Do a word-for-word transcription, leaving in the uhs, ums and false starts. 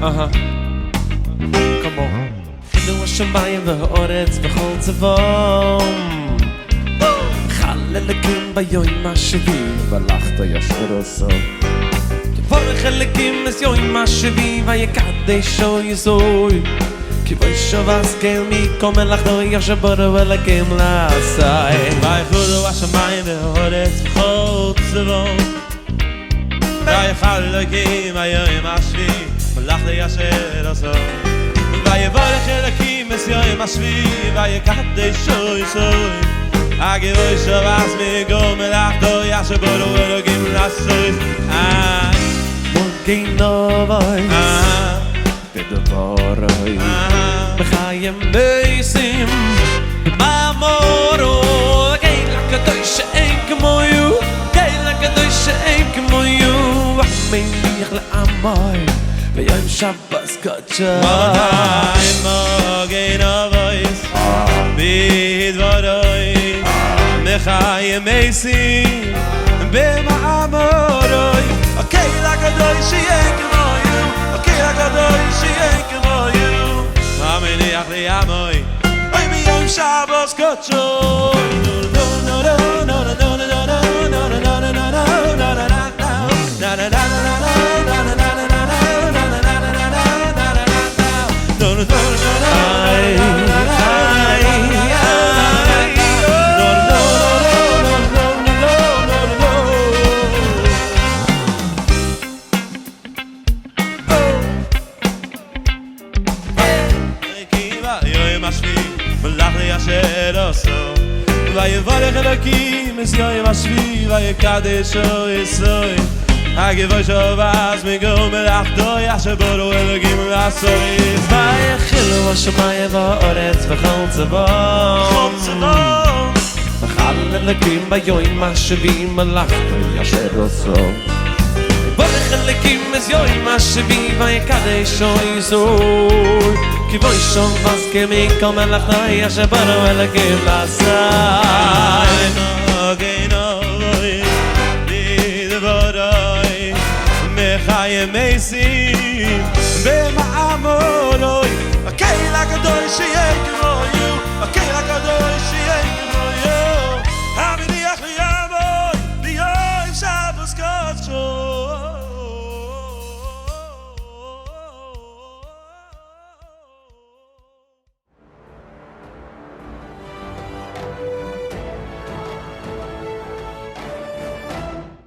Uh-huh. Come on. חילו השמיים והאורץ וכל צבאם חללקים ביום השביעי והלכת ישר עשו כבורך אלוקים אז יום השביעי ויקדשו יזוי כבוישו והשכל מכל מלאכתו יושב בורו אלוקים לעשי ויחולו השמיים והאורץ וכל צבאם ויחלקים ביום השביעי והלכת ישר עשו ויברך אלוקים את יום השביעי ויקדשו יזוי הגבוי שבס מכל מלאכתו ישב בורו אלוקים לעשי מוגן נובוי בדבורוי בחיים בייסים במאמורו גיל הקדוש שאין כמוהו גיל הקדוש שאין כמוהו מניח לעמי ביום שבס קדשי מוגן נובוי בדבורוי בחיים בייסים במאמורו הקהיל הקדוש שאין כמוהו הקהיל הקדוש שאין כמוהו המניח לי עמי אוי ביום שבס קדשי ויברך אלוקים את יום השביעי ויקדשו יזוי הגבוי שבס מכל מלאכתו ישב בורו אלוקים לעשי ויחילו השמיים והאורץ וכל צבאם וחל אלוקים ביום השביעי מלאכתו ישב עשו ויברך אלוקים את יום השביעי ויקדשו יזוי כבוישו והשכל מכל מלאכתו ישב בורו אלוקים לעשי מוגן נובוי בדבורוי בחיים בייסים במאמורו הקהיל הקדוש שאין כמוהו